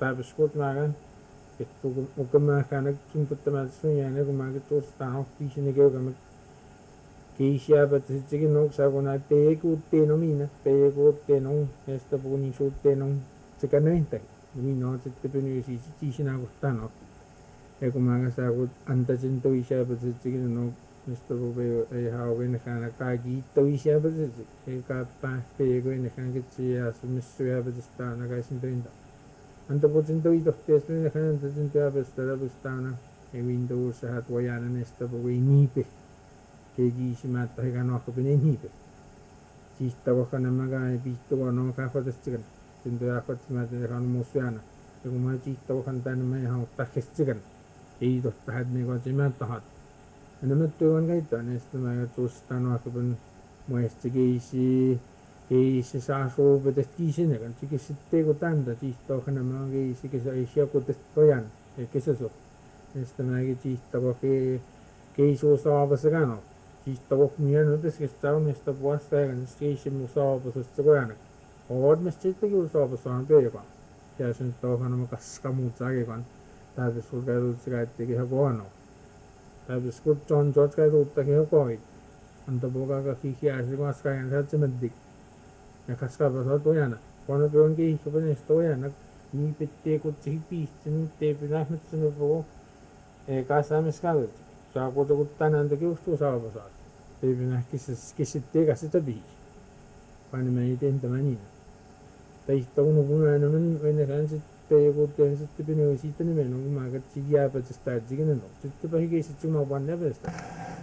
tabiskut magan itu ukama kana kintu tamatsun yana kuma gitu stano pisine ke ukama keisha batsigin no sagona pegu tenomina pegu tenon esta buni su tenon sekanenta mino te penu si tisina gustano e kuma sagut antachinto isha batsigin no Mr. Bube hawen kana kagi to isha batsig e ka pa pegu ne kan kitsi as Mr. Abastana guys in the Anta potento ito testo ne kan antachinto Abastana e Windows hat wayana nesta buwe nipe kegi simata hegano ako pinenipe chista ko kana maga bisto ko no ka fotestigan tindo ako simata kan musyana e kuma chista ko kan tan mai ha takestigan e do tahad ne ko simata hat ana mattuan ga ito nesta mai tustano ako ben muestigisi keisi saso beteskisi ne kan chikisitte ko tanda chista ko kana maga keisi ke sa isya ko testoyan e keseso nesta mai chista ko ke keiso sa basagano Chista ko niya no des kesta mesta puasa kan station musa pas sekoyan और में स्थित की उस ऑफिसर पे एक जैसे तो खाना में कसका मुझा के कौन तब इसको क्या रूल्स का इतने के कौन हो तब इसको जॉन जॉर्ज का रूल तक है कोई अंत बोगा का खींची ऐसे को असका यहाँ से मत दिख या कसका बसा तो या ना कौन पे उनके ही सुबह ने तो या ना नी पिट्टे को चिपी चिन्ह ते बिना में चिन्ह वो एक आसा में इसका चाको तो कुत्ता नंद के उसको साव बसा ते बिना किसी ते का से तभी पानी में ही तें तमानी Tapi tahu nunggu namun ini kan sitte kote sitte pinu sitte ni menung maga cigia apa cesta jigen no sitte pahi ke sitte mau panne besta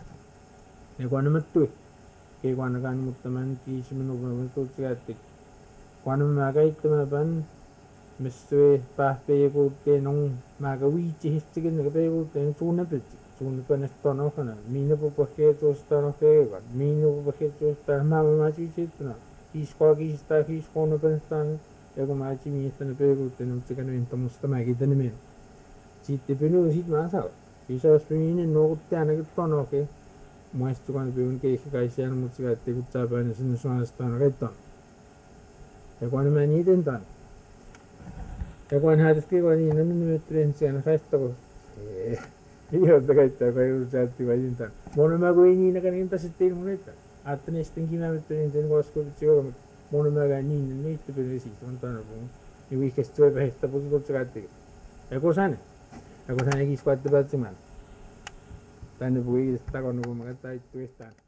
ne kwana mattu ke kwana kan muttaman ki simenu no to ciate kwana maga ittama ban miswe pa pe kote nong maga wi ci histigen ne pe kote suna pe suna pe ne sto no kana mine po ke to sto no ke ga mine po ke to sto ma ci citte Iskogi sta iskono pensano e come ci mi stanno per tutte non si canno in tomo sta mai che nemmeno ci te penu si ma sa ci sa spine no tane che tono che maestro quando per un che kai siano musica te gutta bene se ne sono stanno che tono e quando me ni tentan e quando ha scritto ni non mi mettere insieme festa ko io da che te vai usati vai tentan buono ma guini ne canenta se te moneta Atene stingi na mettere in tengo ascoltiamo mono magari non ti pensi lontano e vi che sto per sta potuto cercare e cosa ne chi squadra per settimana tanne poi sta con come magari tu sta